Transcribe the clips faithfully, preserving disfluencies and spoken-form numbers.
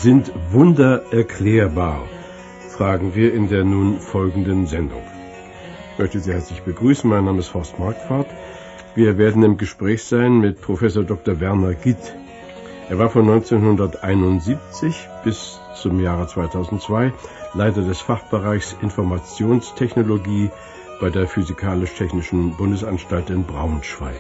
Sind Wunder erklärbar? Fragen wir in der nun folgenden Sendung. Ich möchte Sie herzlich begrüßen. Mein Name ist Horst Marquardt. Wir werden im Gespräch sein mit Professor Doktor Werner Gitt. Er war von neunzehnhunderteinundsiebzig bis zum Jahre zweitausendzwei Leiter des Fachbereichs Informationstechnologie bei der Physikalisch-Technischen Bundesanstalt in Braunschweig.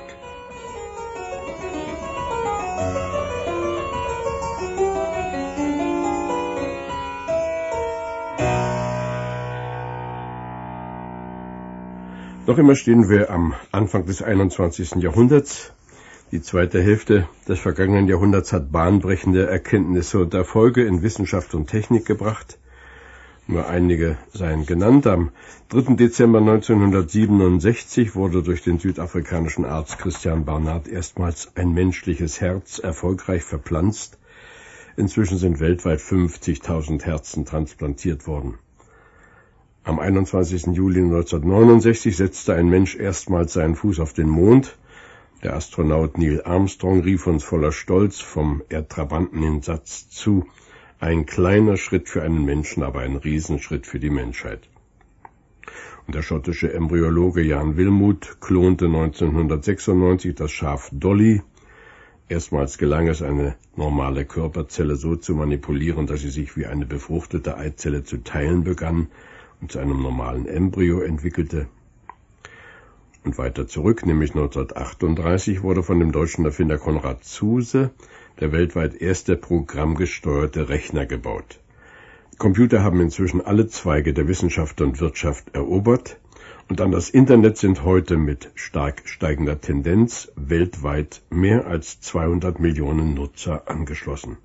Noch immer stehen wir am Anfang des einundzwanzigsten Jahrhunderts. Die zweite Hälfte des vergangenen Jahrhunderts hat bahnbrechende Erkenntnisse und Erfolge in Wissenschaft und Technik gebracht. Nur einige seien genannt. Am dritten Dezember neunzehnhundertsiebenundsechzig wurde durch den südafrikanischen Arzt Christiaan Barnard erstmals ein menschliches Herz erfolgreich verpflanzt. Inzwischen sind weltweit fünfzigtausend Herzen transplantiert worden. Am einundzwanzigsten Juli neunzehnhundertneunundsechzig setzte ein Mensch erstmals seinen Fuß auf den Mond. Der Astronaut Neil Armstrong rief uns voller Stolz vom Erdtrabanten den Satz zu: Ein kleiner Schritt für einen Menschen, aber ein Riesenschritt für die Menschheit. Und der schottische Embryologe Jan Wilmut klonte neunzehnhundertsechsundneunzig das Schaf Dolly. Erstmals gelang es, eine normale Körperzelle so zu manipulieren, dass sie sich wie eine befruchtete Eizelle zu teilen begann und zu einem normalen Embryo entwickelte. Und weiter zurück, nämlich neunzehnhundertachtunddreißig, wurde von dem deutschen Erfinder Konrad Zuse der weltweit erste programmgesteuerte Rechner gebaut. Computer haben inzwischen alle Zweige der Wissenschaft und Wirtschaft erobert, und an das Internet sind heute mit stark steigender Tendenz weltweit mehr als zweihundert Millionen Nutzer angeschlossen.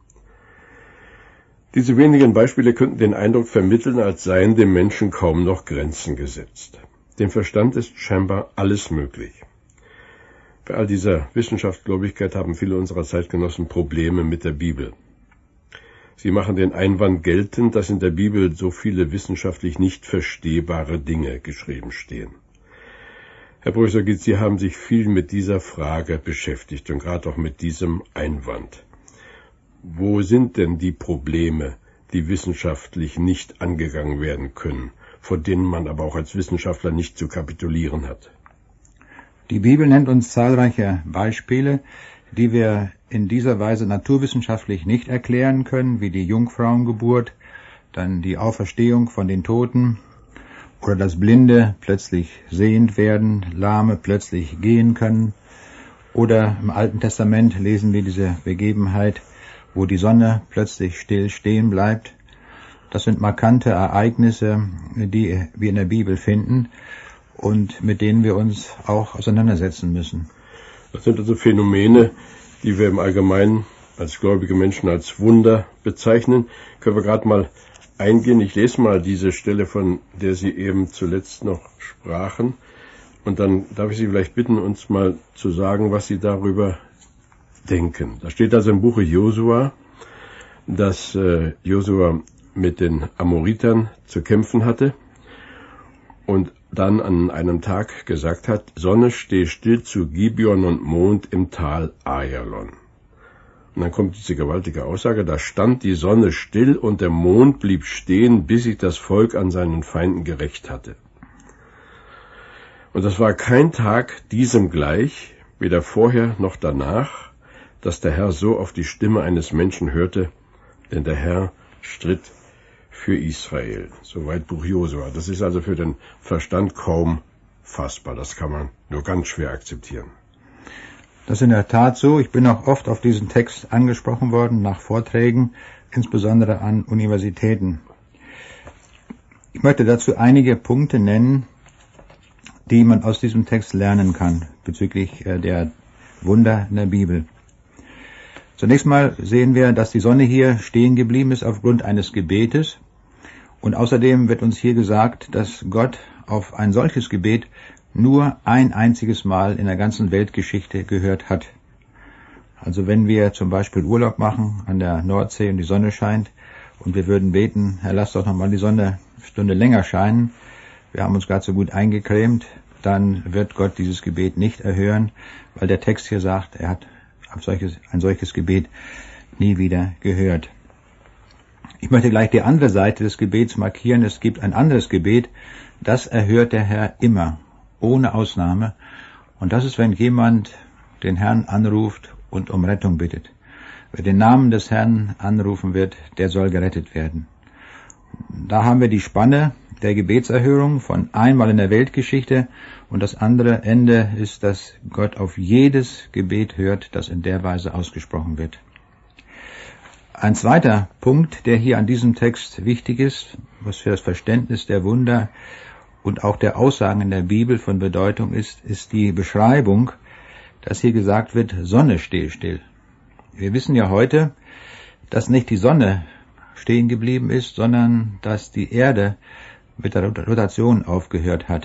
Diese wenigen Beispiele könnten den Eindruck vermitteln, als seien dem Menschen kaum noch Grenzen gesetzt. Dem Verstand ist scheinbar alles möglich. Bei all dieser Wissenschaftsgläubigkeit haben viele unserer Zeitgenossen Probleme mit der Bibel. Sie machen den Einwand geltend, dass in der Bibel so viele wissenschaftlich nicht verstehbare Dinge geschrieben stehen. Herr Professor Gitt, Sie haben sich viel mit dieser Frage beschäftigt und gerade auch mit diesem Einwand. Wo sind denn die Probleme, die wissenschaftlich nicht angegangen werden können, vor denen man aber auch als Wissenschaftler nicht zu kapitulieren hat? Die Bibel nennt uns zahlreiche Beispiele, die wir in dieser Weise naturwissenschaftlich nicht erklären können, wie die Jungfrauengeburt, dann die Auferstehung von den Toten oder dass Blinde plötzlich sehend werden, Lahme plötzlich gehen können. Oder im Alten Testament lesen wir diese Begebenheit, wo die Sonne plötzlich still stehen bleibt. Das sind markante Ereignisse, die wir in der Bibel finden und mit denen wir uns auch auseinandersetzen müssen. Das sind also Phänomene, die wir im Allgemeinen als gläubige Menschen als Wunder bezeichnen. Können wir gerade mal eingehen. Ich lese mal diese Stelle, von der Sie eben zuletzt noch sprachen. Und dann darf ich Sie vielleicht bitten, uns mal zu sagen, was Sie darüber denken. Da steht also im Buche Josua, dass äh, Josua mit den Amoritern zu kämpfen hatte und dann an einem Tag gesagt hat: Sonne, steh still zu Gibeon und Mond im Tal Ajalon. Und dann kommt diese gewaltige Aussage: Da stand die Sonne still und der Mond blieb stehen, bis sich das Volk an seinen Feinden gerächt hatte. Und das war kein Tag diesem gleich, weder vorher noch danach, dass der Herr so auf die Stimme eines Menschen hörte, denn der Herr stritt für Israel. Soweit Buch Josua. Das ist also für den Verstand kaum fassbar. Das kann man nur ganz schwer akzeptieren. Das ist in der Tat so. Ich bin auch oft auf diesen Text angesprochen worden, nach Vorträgen, insbesondere an Universitäten. Ich möchte dazu einige Punkte nennen, die man aus diesem Text lernen kann, bezüglich der Wunder in der Bibel. Zunächst mal sehen wir, dass die Sonne hier stehen geblieben ist aufgrund eines Gebetes. Und außerdem wird uns hier gesagt, dass Gott auf ein solches Gebet nur ein einziges Mal in der ganzen Weltgeschichte gehört hat. Also wenn wir zum Beispiel Urlaub machen an der Nordsee und die Sonne scheint und wir würden beten: Herr, lass doch noch mal die Sonne eine Stunde länger scheinen, wir haben uns gerade so gut eingecremt, dann wird Gott dieses Gebet nicht erhören, weil der Text hier sagt, er hat ein solches, ein solches Gebet nie wieder gehört. Ich möchte gleich die andere Seite des Gebets markieren. Es gibt ein anderes Gebet, das erhört der Herr immer, ohne Ausnahme. Und das ist, wenn jemand den Herrn anruft und um Rettung bittet. Wer den Namen des Herrn anrufen wird, der soll gerettet werden. Da haben wir die Spanne der Gebetserhörung von einmal in der Weltgeschichte, und das andere Ende ist, dass Gott auf jedes Gebet hört, das in der Weise ausgesprochen wird. Ein zweiter Punkt, der hier an diesem Text wichtig ist, was für das Verständnis der Wunder und auch der Aussagen in der Bibel von Bedeutung ist, ist die Beschreibung, dass hier gesagt wird, Sonne stehe still. Wir wissen ja heute, dass nicht die Sonne stehen geblieben ist, sondern dass die Erde mit der Rotation aufgehört hat.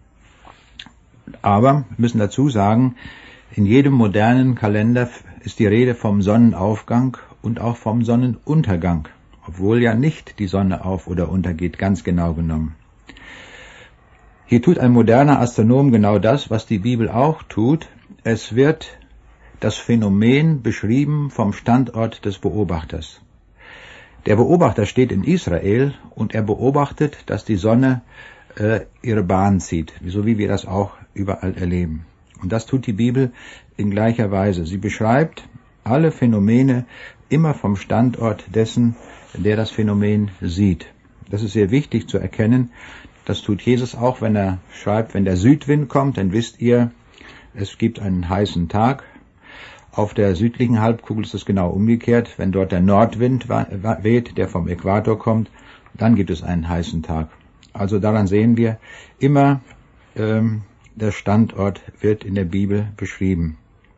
Aber wir müssen dazu sagen, in jedem modernen Kalender ist die Rede vom Sonnenaufgang und auch vom Sonnenuntergang, obwohl ja nicht die Sonne auf- oder untergeht, ganz genau genommen. Hier tut ein moderner Astronom genau das, was die Bibel auch tut. Es wird das Phänomen beschrieben vom Standort des Beobachters. Der Beobachter steht in Israel und er beobachtet, dass die Sonne äh, ihre Bahn zieht, so wie wir das auch überall erleben. Und das tut die Bibel in gleicher Weise. Sie beschreibt alle Phänomene immer vom Standort dessen, der das Phänomen sieht. Das ist sehr wichtig zu erkennen. Das tut Jesus auch, wenn er schreibt, wenn der Südwind kommt, dann wisst ihr, es gibt einen heißen Tag. Auf der südlichen Halbkugel ist es genau umgekehrt. Wenn dort der Nordwind weht, der vom Äquator kommt, dann gibt es einen heißen Tag. Also daran sehen wir, immer ähm, der Standort wird in der Bibel beschrieben.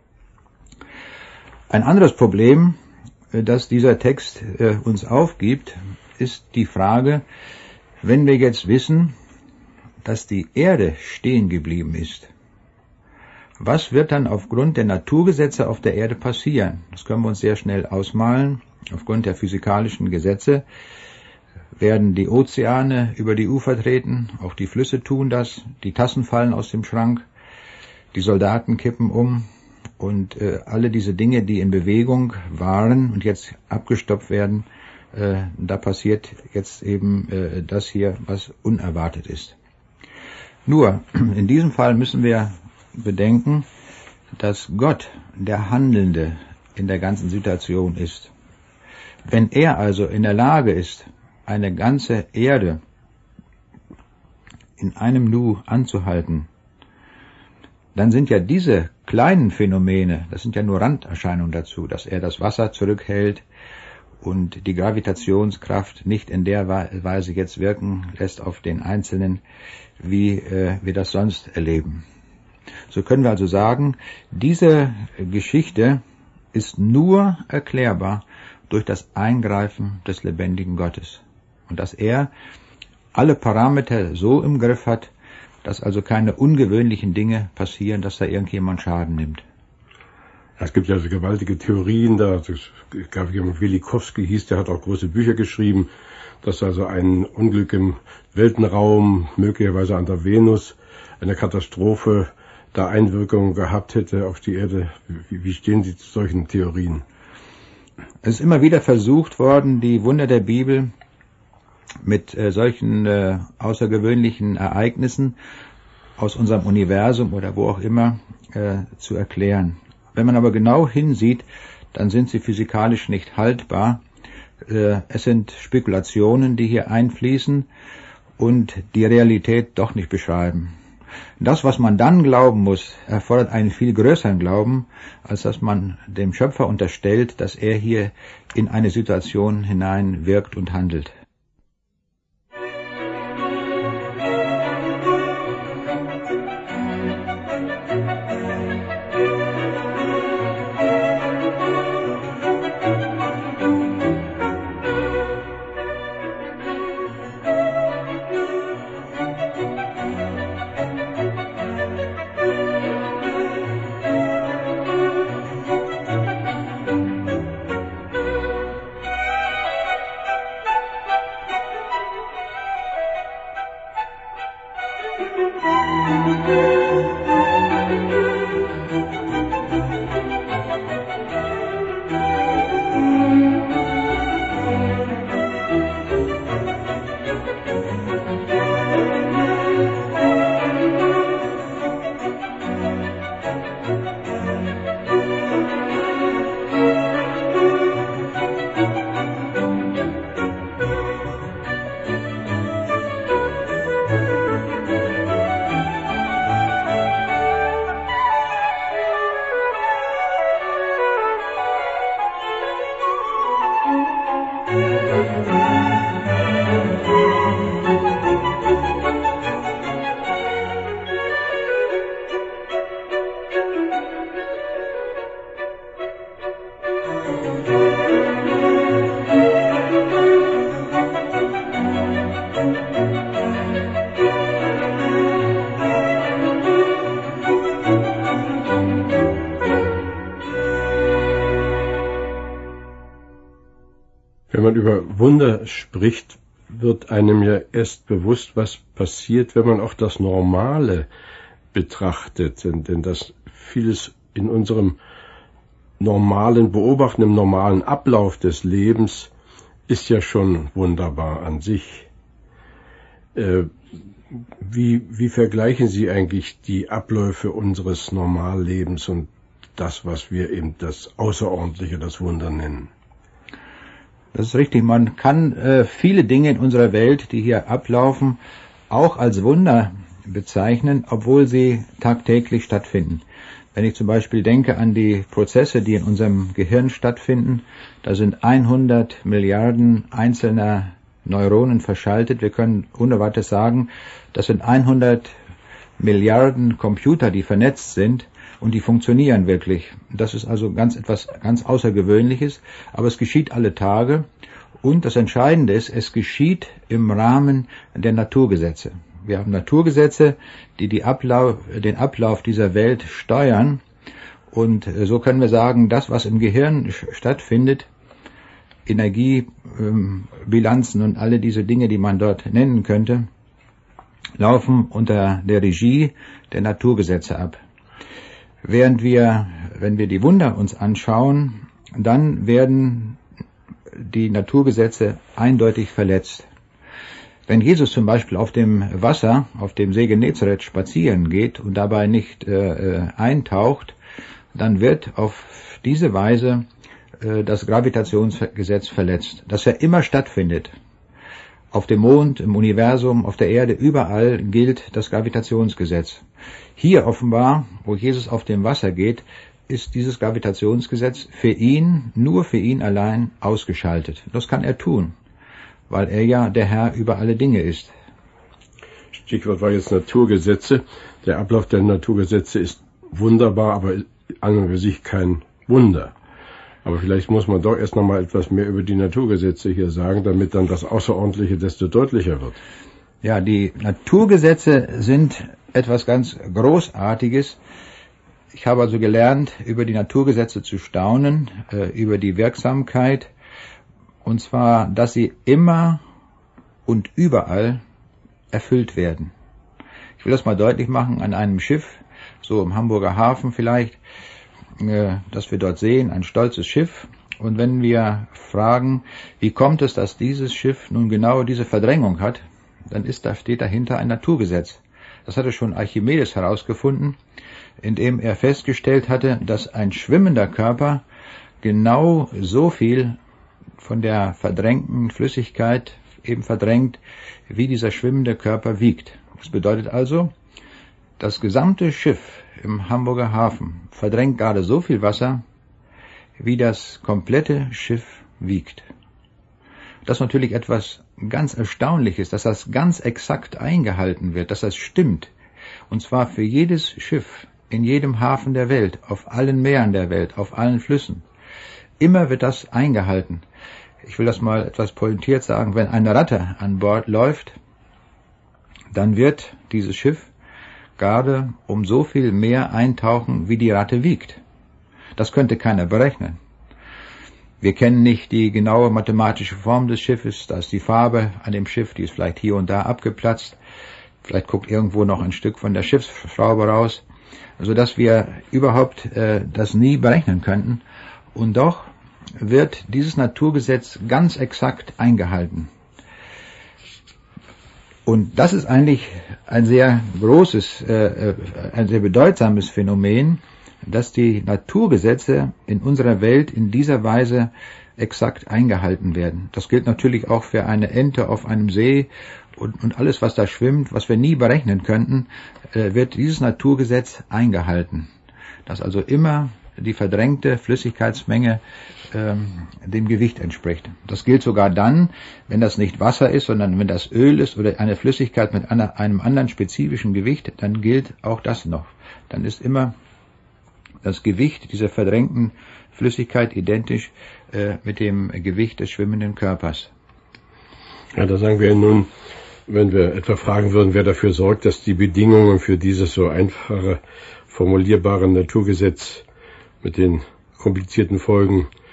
Ein anderes Problem, das dieser Text äh, uns aufgibt, ist die Frage, wenn wir jetzt wissen, dass die Erde stehen geblieben ist, was wird dann aufgrund der Naturgesetze auf der Erde passieren? Das können wir uns sehr schnell ausmalen. Aufgrund der physikalischen Gesetze werden die Ozeane über die Ufer treten, auch die Flüsse tun das, die Tassen fallen aus dem Schrank, die Soldaten kippen um und äh, alle diese Dinge, die in Bewegung waren und jetzt abgestoppt werden, äh, da passiert jetzt eben äh, das hier, was unerwartet ist. Nur, in diesem Fall müssen wir bedenken, dass Gott der Handelnde in der ganzen Situation ist. Wenn er also in der Lage ist, eine ganze Erde in einem Nu anzuhalten, dann sind ja diese kleinen Phänomene, das sind ja nur Randerscheinungen dazu, dass er das Wasser zurückhält und die Gravitationskraft nicht in der Weise jetzt wirken lässt auf den Einzelnen, wie äh, wir das sonst erleben. So können wir also sagen, diese Geschichte ist nur erklärbar durch das Eingreifen des lebendigen Gottes. Und dass er alle Parameter so im Griff hat, dass also keine ungewöhnlichen Dinge passieren, dass da irgendjemand Schaden nimmt. Es gibt ja so gewaltige Theorien, da es gab jemand, Wilikowski hieß, der hat auch große Bücher geschrieben, dass also ein Unglück im Weltenraum, möglicherweise an der Venus, eine Katastrophe, da Einwirkungen gehabt hätte auf die Erde. Wie, wie stehen Sie zu solchen Theorien? Es ist immer wieder versucht worden, die Wunder der Bibel mit äh, solchen äh, außergewöhnlichen Ereignissen aus unserem Universum oder wo auch immer äh, zu erklären. Wenn man aber genau hinsieht, dann sind sie physikalisch nicht haltbar. Äh, es sind Spekulationen, die hier einfließen und die Realität doch nicht beschreiben. Das, was man dann glauben muss, erfordert einen viel größeren Glauben, als dass man dem Schöpfer unterstellt, dass er hier in eine Situation hinein wirkt und handelt. Wenn man über Wunder spricht, wird einem ja erst bewusst, was passiert, wenn man auch das Normale betrachtet. Denn, denn das vieles in unserem normalen Beobachten, im normalen Ablauf des Lebens ist ja schon wunderbar an sich. Äh, wie, wie vergleichen Sie eigentlich die Abläufe unseres Normallebens und das, was wir eben das Außerordentliche, das Wunder nennen? Das ist richtig. Man kann äh, viele Dinge in unserer Welt, die hier ablaufen, auch als Wunder bezeichnen, obwohl sie tagtäglich stattfinden. Wenn ich zum Beispiel denke an die Prozesse, die in unserem Gehirn stattfinden, da sind hundert Milliarden einzelner Neuronen verschaltet. Wir können ohne weiteres sagen, das sind hundert Milliarden Computer, die vernetzt sind und die funktionieren wirklich. Das ist also ganz etwas ganz Außergewöhnliches, aber es geschieht alle Tage und das Entscheidende ist, es geschieht im Rahmen der Naturgesetze. Wir haben Naturgesetze, die, die Ablauf, den Ablauf dieser Welt steuern. Und so können wir sagen, das, was im Gehirn stattfindet, Energiebilanzen und alle diese Dinge, die man dort nennen könnte, laufen unter der Regie der Naturgesetze ab. Während wir, wenn wir die Wunder uns anschauen, dann werden die Naturgesetze eindeutig verletzt. Wenn Jesus zum Beispiel auf dem Wasser, auf dem See Genezareth spazieren geht und dabei nicht äh, eintaucht, dann wird auf diese Weise äh, das Gravitationsgesetz verletzt, das ja immer stattfindet. Auf dem Mond, im Universum, auf der Erde, überall gilt das Gravitationsgesetz. Hier offenbar, wo Jesus auf dem Wasser geht, ist dieses Gravitationsgesetz für ihn, nur für ihn allein ausgeschaltet. Das kann er tun, weil er ja der Herr über alle Dinge ist. Stichwort war jetzt Naturgesetze. Der Ablauf der Naturgesetze ist wunderbar, aber an und für sich kein Wunder. Aber vielleicht muss man doch erst noch mal etwas mehr über die Naturgesetze hier sagen, damit dann das Außerordentliche desto deutlicher wird. Ja, die Naturgesetze sind etwas ganz Großartiges. Ich habe also gelernt, über die Naturgesetze zu staunen, äh, über die Wirksamkeit, und zwar, dass sie immer und überall erfüllt werden. Ich will das mal deutlich machen an einem Schiff, so im Hamburger Hafen vielleicht, äh, dass wir dort sehen, ein stolzes Schiff. Und wenn wir fragen, wie kommt es, dass dieses Schiff nun genau diese Verdrängung hat, dann ist, da steht dahinter ein Naturgesetz. Das hatte schon Archimedes herausgefunden, indem er festgestellt hatte, dass ein schwimmender Körper genau so viel von der verdrängten Flüssigkeit eben verdrängt, wie dieser schwimmende Körper wiegt. Das bedeutet also, das gesamte Schiff im Hamburger Hafen verdrängt gerade so viel Wasser, wie das komplette Schiff wiegt. Das ist natürlich etwas ganz Erstaunliches, dass das ganz exakt eingehalten wird, dass das stimmt. Und zwar für jedes Schiff, in jedem Hafen der Welt, auf allen Meeren der Welt, auf allen Flüssen. Immer wird das eingehalten. Ich will das mal etwas pointiert sagen, wenn eine Ratte an Bord läuft, dann wird dieses Schiff gerade um so viel mehr eintauchen, wie die Ratte wiegt. Das könnte keiner berechnen. Wir kennen nicht die genaue mathematische Form des Schiffes, da ist die Farbe an dem Schiff, die ist vielleicht hier und da abgeplatzt, vielleicht guckt irgendwo noch ein Stück von der Schiffsschraube raus, sodass wir überhaupt äh, das nie berechnen könnten. Und doch wird dieses Naturgesetz ganz exakt eingehalten. Und das ist eigentlich ein sehr großes, äh, ein sehr bedeutsames Phänomen, dass die Naturgesetze in unserer Welt in dieser Weise exakt eingehalten werden. Das gilt natürlich auch für eine Ente auf einem See und, und alles, was da schwimmt, was wir nie berechnen könnten, äh, wird dieses Naturgesetz eingehalten. Dass also immer die verdrängte Flüssigkeitsmenge ähm, dem Gewicht entspricht. Das gilt sogar dann, wenn das nicht Wasser ist, sondern wenn das Öl ist oder eine Flüssigkeit mit einer, einem anderen spezifischen Gewicht, dann gilt auch das noch. Dann ist immer das Gewicht dieser verdrängten Flüssigkeit identisch äh, mit dem Gewicht des schwimmenden Körpers. Ja, da sagen wir nun, wenn wir etwa fragen würden, wer dafür sorgt, dass die Bedingungen für dieses so einfache, formulierbare Naturgesetz mit den komplizierten Folgen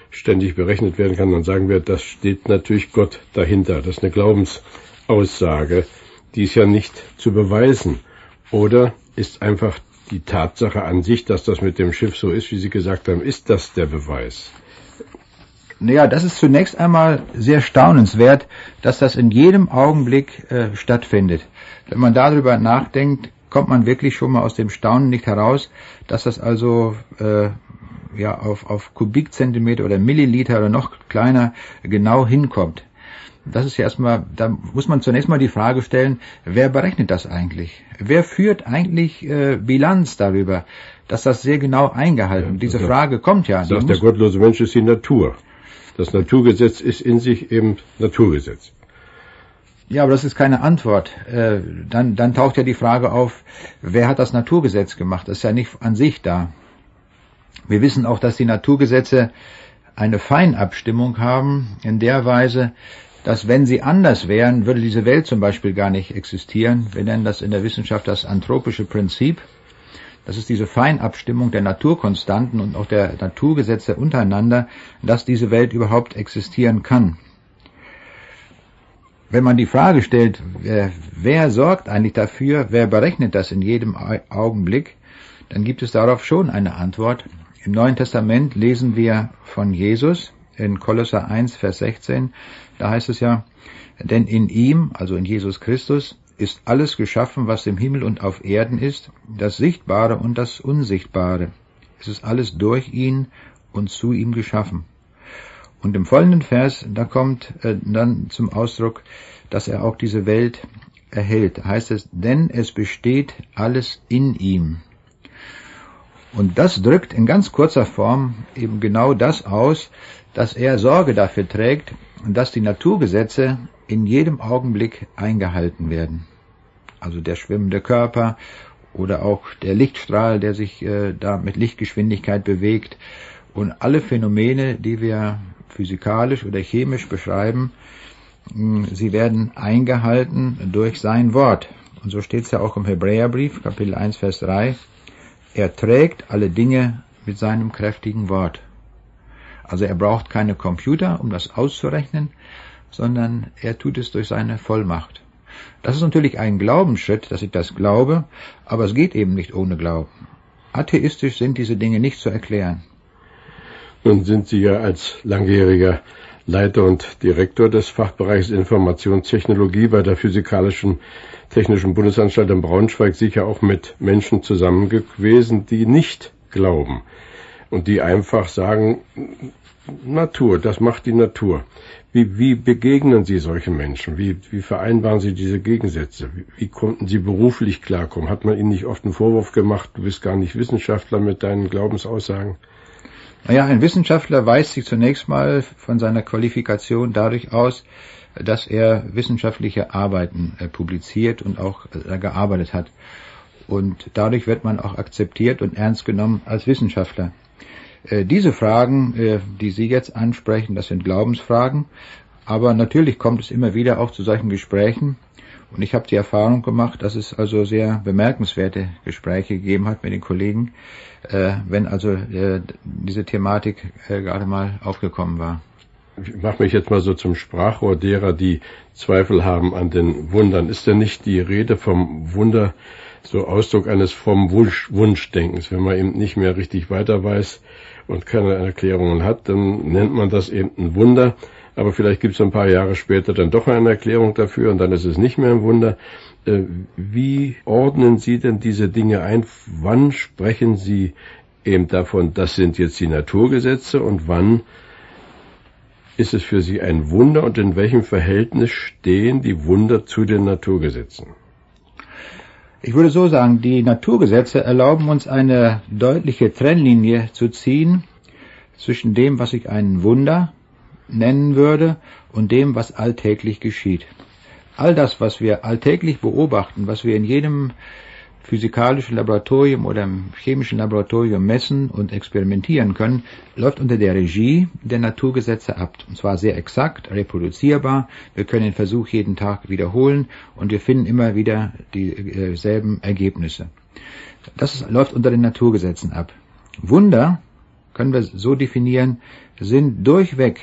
ständig berechnet werden kann, dann sagen wir, das steht natürlich Gott dahinter. Das ist eine Glaubensaussage, die ist ja nicht zu beweisen. Oder ist einfach die Tatsache an sich, dass das mit dem Schiff so ist, wie Sie gesagt haben, ist das der Beweis? Naja, das ist zunächst einmal sehr staunenswert, dass das in jedem Augenblick äh, stattfindet. Wenn man darüber nachdenkt, kommt man wirklich schon mal aus dem Staunen nicht heraus, dass das also äh, ja auf, auf Kubikzentimeter oder Milliliter oder noch kleiner genau hinkommt. Das ist ja erstmal, da muss man zunächst mal die Frage stellen, wer berechnet das eigentlich? Wer führt eigentlich äh, Bilanz darüber, dass das sehr genau eingehalten wird? Ja, Diese Frage kommt ja. Sagt der gottlose Mensch ist die Natur. Das Naturgesetz ist in sich eben Naturgesetz. Ja, aber das ist keine Antwort. Äh, dann, dann taucht ja die Frage auf, wer hat das Naturgesetz gemacht? Das ist ja nicht an sich da. Wir wissen auch, dass die Naturgesetze eine Feinabstimmung haben, in der Weise, dass wenn sie anders wären, würde diese Welt zum Beispiel gar nicht existieren. Wir nennen das in der Wissenschaft das anthropische Prinzip. Das ist diese Feinabstimmung der Naturkonstanten und auch der Naturgesetze untereinander, dass diese Welt überhaupt existieren kann. Wenn man die Frage stellt, wer, wer sorgt eigentlich dafür, wer berechnet das in jedem Augenblick, dann gibt es darauf schon eine Antwort. Im Neuen Testament lesen wir von Jesus in Kolosser eins, Vers sechzehn, da heißt es ja, denn in ihm, also in Jesus Christus, ist alles geschaffen, was im Himmel und auf Erden ist, das Sichtbare und das Unsichtbare. Es ist alles durch ihn und zu ihm geschaffen. Und im folgenden Vers, da kommt äh, dann zum Ausdruck, dass er auch diese Welt erhält. Da heißt es, denn es besteht alles in ihm. Und das drückt in ganz kurzer Form eben genau das aus, dass er Sorge dafür trägt, dass die Naturgesetze in jedem Augenblick eingehalten werden. Also der schwimmende Körper oder auch der Lichtstrahl, der sich äh, da mit Lichtgeschwindigkeit bewegt und alle Phänomene, die wir physikalisch oder chemisch beschreiben, mh, sie werden eingehalten durch sein Wort. Und so steht es ja auch im Hebräerbrief, Kapitel eins, Vers drei. Er trägt alle Dinge mit seinem kräftigen Wort. Also er braucht keine Computer, um das auszurechnen, sondern er tut es durch seine Vollmacht. Das ist natürlich ein Glaubensschritt, dass ich das glaube, aber es geht eben nicht ohne Glauben. Atheistisch sind diese Dinge nicht zu erklären. Nun sind Sie ja als langjähriger Leiter und Direktor des Fachbereichs Informationstechnologie bei der Physikalischen Technischen Bundesanstalt in Braunschweig sicher auch mit Menschen zusammen gewesen, die nicht glauben und die einfach sagen, Natur, das macht die Natur. Wie, wie begegnen Sie solchen Menschen? Wie, wie vereinbaren Sie diese Gegensätze? Wie, wie konnten Sie beruflich klarkommen? Hat man Ihnen nicht oft einen Vorwurf gemacht, du bist gar nicht Wissenschaftler mit deinen Glaubensaussagen? Naja, ein Wissenschaftler weist sich zunächst mal von seiner Qualifikation dadurch aus, dass er wissenschaftliche Arbeiten äh, publiziert und auch äh, gearbeitet hat. Und dadurch wird man auch akzeptiert und ernst genommen als Wissenschaftler. Äh, diese Fragen, äh, die Sie jetzt ansprechen, das sind Glaubensfragen, aber natürlich kommt es immer wieder auch zu solchen Gesprächen. Und ich habe die Erfahrung gemacht, dass es also sehr bemerkenswerte Gespräche gegeben hat mit den Kollegen, äh, wenn also äh, diese Thematik äh, gerade mal aufgekommen war. Ich mache mich jetzt mal so zum Sprachrohr derer, die Zweifel haben an den Wundern. Ist denn nicht die Rede vom Wunder so Ausdruck eines vom Wunsch, Wunschdenkens? Wenn man eben nicht mehr richtig weiter weiß und keine Erklärungen hat, dann nennt man das eben ein Wunder. Aber vielleicht gibt es ein paar Jahre später dann doch eine Erklärung dafür und dann ist es nicht mehr ein Wunder. Wie ordnen Sie denn diese Dinge ein? Wann sprechen Sie eben davon, das sind jetzt die Naturgesetze und wann ist es für Sie ein Wunder und in welchem Verhältnis stehen die Wunder zu den Naturgesetzen? Ich würde so sagen, die Naturgesetze erlauben uns eine deutliche Trennlinie zu ziehen zwischen dem, was ich ein Wunder nennen würde, und dem, was alltäglich geschieht. All das, was wir alltäglich beobachten, was wir in jedem physikalischen Laboratorium oder im chemischen Laboratorium messen und experimentieren können, läuft unter der Regie der Naturgesetze ab. Und zwar sehr exakt, reproduzierbar. Wir können den Versuch jeden Tag wiederholen und wir finden immer wieder dieselben Ergebnisse. Das ist, läuft unter den Naturgesetzen ab. Wunder können wir so definieren, sind durchweg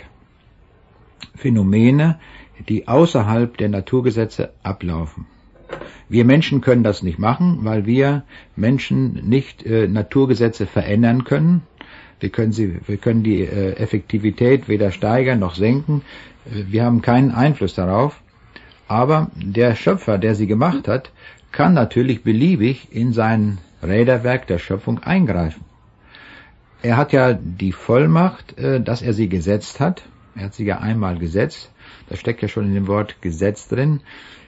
Phänomene, die außerhalb der Naturgesetze ablaufen. Wir Menschen können das nicht machen, weil wir Menschen nicht äh, Naturgesetze verändern können. Wir können, sie, wir können die äh, Effektivität weder steigern noch senken. Wir haben keinen Einfluss darauf. Aber der Schöpfer, der sie gemacht hat, kann natürlich beliebig in sein Räderwerk der Schöpfung eingreifen. Er hat ja die Vollmacht, äh, dass er sie gesetzt hat. Er hat sie ja einmal gesetzt. Das steckt ja schon in dem Wort Gesetz drin.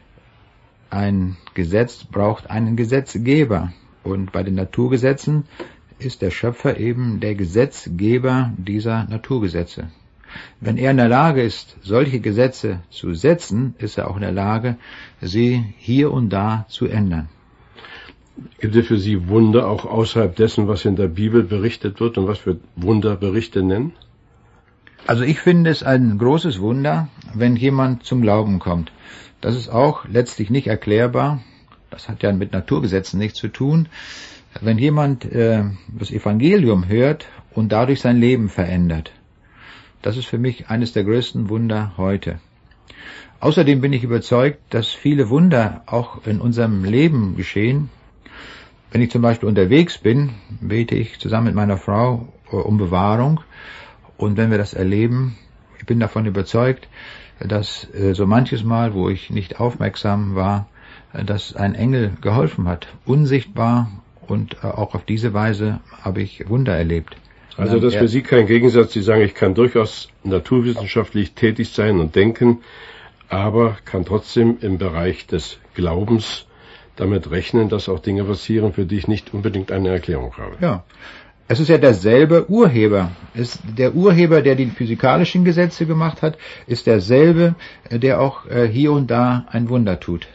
Ein Gesetz braucht einen Gesetzgeber. Und bei den Naturgesetzen ist der Schöpfer eben der Gesetzgeber dieser Naturgesetze. Wenn er in der Lage ist, solche Gesetze zu setzen, ist er auch in der Lage, sie hier und da zu ändern. Gibt es für Sie Wunder auch außerhalb dessen, was in der Bibel berichtet wird und was wir Wunderberichte nennen? Also ich finde es ein großes Wunder, wenn jemand zum Glauben kommt. Das ist auch letztlich nicht erklärbar. Das hat ja mit Naturgesetzen nichts zu tun. Wenn jemand äh, das Evangelium hört und dadurch sein Leben verändert, das ist für mich eines der größten Wunder heute. Außerdem bin ich überzeugt, dass viele Wunder auch in unserem Leben geschehen. Wenn ich zum Beispiel unterwegs bin, bete ich zusammen mit meiner Frau äh, um Bewahrung. Und wenn wir das erleben, ich bin davon überzeugt, dass äh, so manches Mal, wo ich nicht aufmerksam war, äh, dass ein Engel geholfen hat, unsichtbar, und äh, auch auf diese Weise habe ich Wunder erlebt. Also das ist für Sie kein Gegensatz. Sie sagen, ich kann durchaus naturwissenschaftlich tätig sein und denken, aber kann trotzdem im Bereich des Glaubens damit rechnen, dass auch Dinge passieren, für die ich nicht unbedingt eine Erklärung habe. Ja. Es ist ja derselbe Urheber. Ist der Urheber, der die physikalischen Gesetze gemacht hat, ist derselbe, der auch äh, hier und da ein Wunder tut.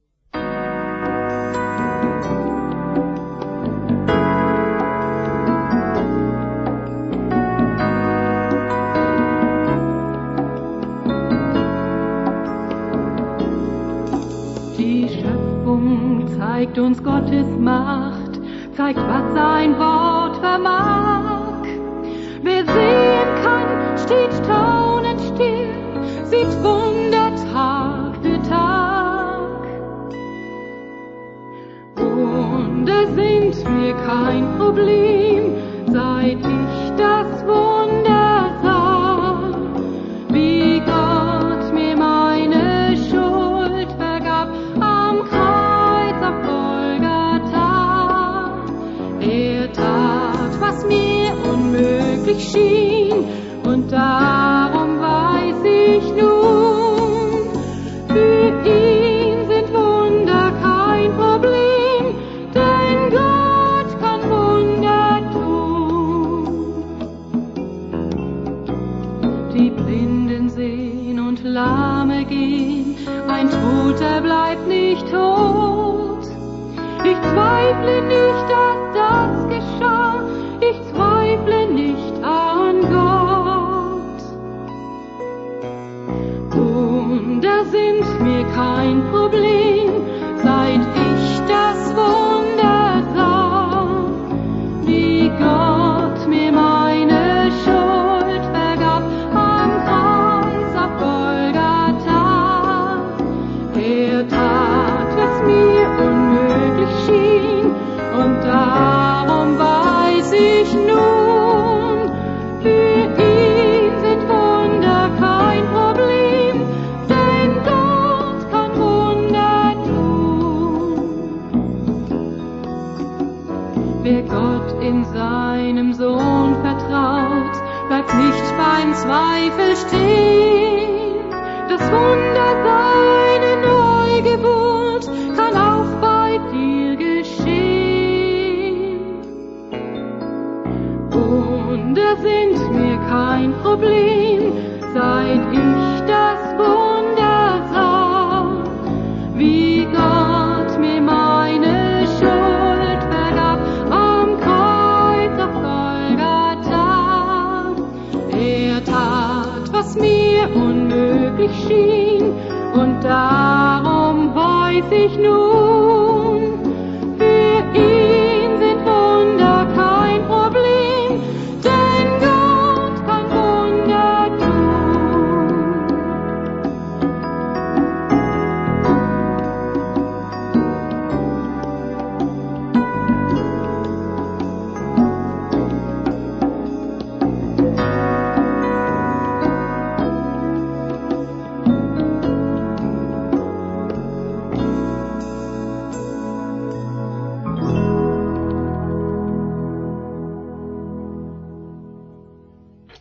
Die Schöpfung zeigt uns Gottes Macht, zeigt, was sein Wort vermag. Wer sehen kann, steht staunend still, sieht Wunder Tag für Tag. Wunder sind mir kein Problem, seit ich das Wunder sah, wie Gott mir meine Schuld vergab am Kreuz auf Golgatha. Er tat, was mir unmöglich schien, und darum weiß ich nun, für ihn sind Wunder kein Problem, denn Gott kann Wunder tun. Die Blinden sehen und Lahme gehen, ein Toter bleibt nicht tot. Ich zweifle nicht, dass das geschah, ich zweifle nicht an Gott. Wunder sind mir kein Problem, seit ich das Wunder sah, wie Gott mir meine Schuld vergab am Kreuz auf Golgatha. Er tat, was mir unmöglich schien, und darum weiß ich nun, für ihn sind Wunder kein Problem, denn Gott kann Wunder tun. Wer Gott in seinem Sohn vertraut, bleibt nicht beim Zweifel stehen. Das Wunder seine Neugeburt kann auch bei dir geschehen. Wunder sind mir kein Problem, seit ich das Wunder sah, wie Gott mir meine Schuld vergab am Kreuz auf Golgatha. Er tat, was mir unmöglich schien, und darum weiß ich nun, für ihn sind Wunder kein Problem, denn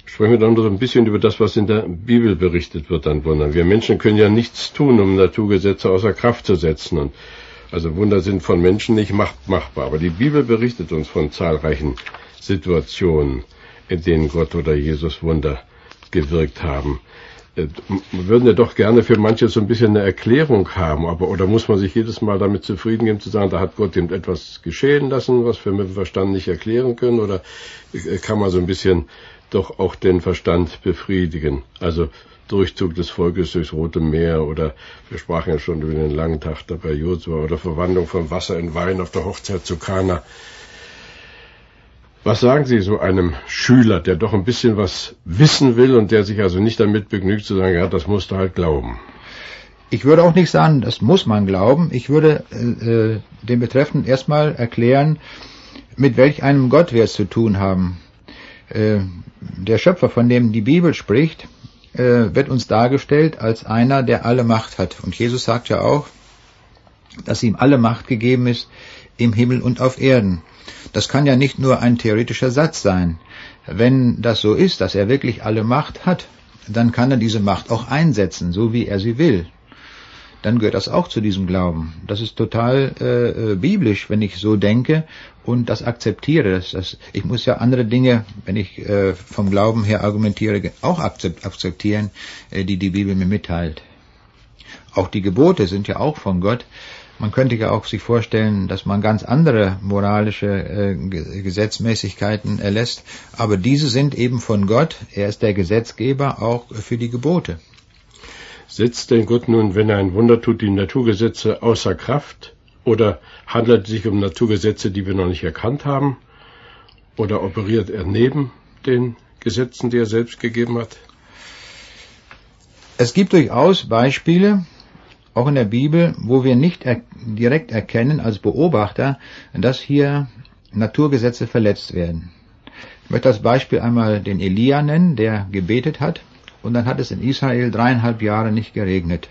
Sprechen wir dann noch ein bisschen über das, was in der Bibel berichtet wird an Wundern. Wir Menschen können ja nichts tun, um Naturgesetze außer Kraft zu setzen. Und also Wunder sind von Menschen nicht machbar. Aber die Bibel berichtet uns von zahlreichen Situationen, in denen Gott oder Jesus Wunder gewirkt haben. Wir würden ja doch gerne für manche so ein bisschen eine Erklärung haben, aber oder muss man sich jedes Mal damit zufrieden geben, zu sagen, da hat Gott eben etwas geschehen lassen, was wir mit dem Verstand nicht erklären können, oder kann man so ein bisschen doch auch den Verstand befriedigen? Also Durchzug des Volkes durchs Rote Meer, oder wir sprachen ja schon über den langen Tag da bei Josua, oder Verwandlung von Wasser in Wein auf der Hochzeit zu Kana. Was sagen Sie so einem Schüler, der doch ein bisschen was wissen will und der sich also nicht damit begnügt zu sagen, ja, das musst du halt glauben? Ich würde auch nicht sagen, das muss man glauben. Ich würde äh, den Betreffenden erstmal erklären, mit welch einem Gott wir es zu tun haben. Äh, der Schöpfer, von dem die Bibel spricht, äh, wird uns dargestellt als einer, der alle Macht hat. Und Jesus sagt ja auch, dass ihm alle Macht gegeben ist im Himmel und auf Erden. Das kann ja nicht nur ein theoretischer Satz sein. Wenn das so ist, dass er wirklich alle Macht hat, dann kann er diese Macht auch einsetzen, so wie er sie will. Dann gehört das auch zu diesem Glauben. Das ist total äh, biblisch, wenn ich so denke und das akzeptiere. Das, das, ich muss ja andere Dinge, wenn ich äh, vom Glauben her argumentiere, auch akzeptieren, äh, die die Bibel mir mitteilt. Auch die Gebote sind ja auch von Gott. Man könnte ja auch sich vorstellen, dass man ganz andere moralische äh, Gesetzmäßigkeiten erlässt, aber diese sind eben von Gott. Er ist der Gesetzgeber auch für die Gebote. Setzt denn Gott nun, wenn er ein Wunder tut, die Naturgesetze außer Kraft? Oder handelt es sich um Naturgesetze, die wir noch nicht erkannt haben? Oder operiert er neben den Gesetzen, die er selbst gegeben hat? Es gibt durchaus Beispiele, auch in der Bibel, wo wir nicht er- direkt erkennen als Beobachter, dass hier Naturgesetze verletzt werden. Ich möchte als Beispiel einmal den Elia nennen, der gebetet hat, und dann hat es in Israel dreieinhalb Jahre nicht geregnet.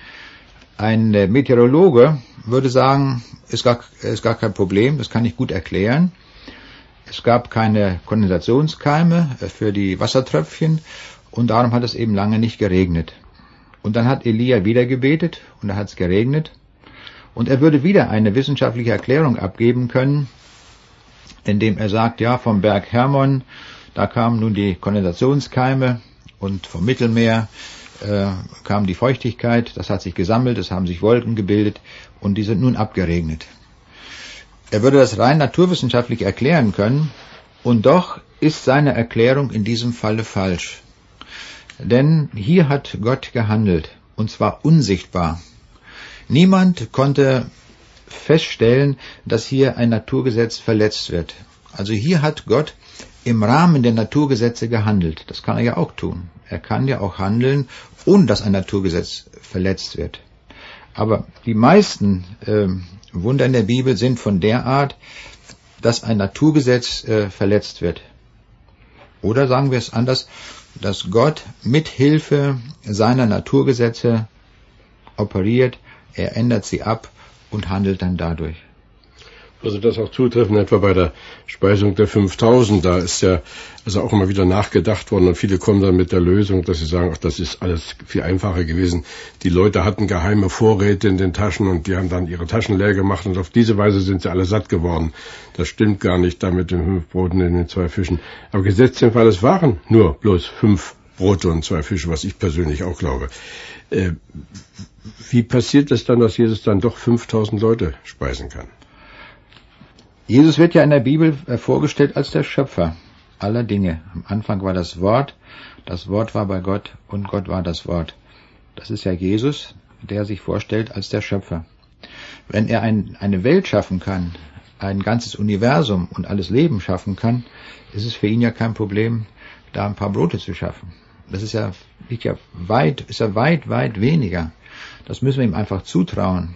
Ein Meteorologe würde sagen, ist gar, ist gar kein Problem, das kann ich gut erklären. Es gab keine Kondensationskeime für die Wassertröpfchen und darum hat es eben lange nicht geregnet. Und dann hat Elia wieder gebetet und da hat es geregnet. Und er würde wieder eine wissenschaftliche Erklärung abgeben können, indem er sagt, ja, vom Berg Hermon, da kamen nun die Kondensationskeime und vom Mittelmeer äh, kam die Feuchtigkeit, das hat sich gesammelt, es haben sich Wolken gebildet und die sind nun abgeregnet. Er würde das rein naturwissenschaftlich erklären können und doch ist seine Erklärung in diesem Falle falsch. Denn hier hat Gott gehandelt, und zwar unsichtbar. Niemand konnte feststellen, dass hier ein Naturgesetz verletzt wird. Also hier hat Gott im Rahmen der Naturgesetze gehandelt. Das kann er ja auch tun. Er kann ja auch handeln, ohne dass ein Naturgesetz verletzt wird. Aber die meisten äh, Wunder in der Bibel sind von der Art, dass ein Naturgesetz äh, verletzt wird. Oder sagen wir es anders, dass Gott mit Hilfe seiner Naturgesetze operiert, er ändert sie ab und handelt dann dadurch. Also das auch zutreffen, etwa bei der Speisung der fünftausend, da ist ja also auch immer wieder nachgedacht worden und viele kommen dann mit der Lösung, dass sie sagen, ach, das ist alles viel einfacher gewesen. Die Leute hatten geheime Vorräte in den Taschen und die haben dann ihre Taschen leer gemacht und auf diese Weise sind sie alle satt geworden. Das stimmt gar nicht, da mit den fünf Broten in den zwei Fischen. Aber gesetzt im Fall, es waren nur bloß fünf Brote und zwei Fische, was ich persönlich auch glaube. Äh, wie passiert es dann, dass Jesus dann doch fünftausend Leute speisen kann? Jesus wird ja in der Bibel vorgestellt als der Schöpfer aller Dinge. Am Anfang war das Wort, das Wort war bei Gott und Gott war das Wort. Das ist ja Jesus, der sich vorstellt als der Schöpfer. Wenn er ein, eine Welt schaffen kann, ein ganzes Universum und alles Leben schaffen kann, ist es für ihn ja kein Problem, da ein paar Brote zu schaffen. Das ist ja, liegt ja weit, ist ja weit, weit weniger. Das müssen wir ihm einfach zutrauen.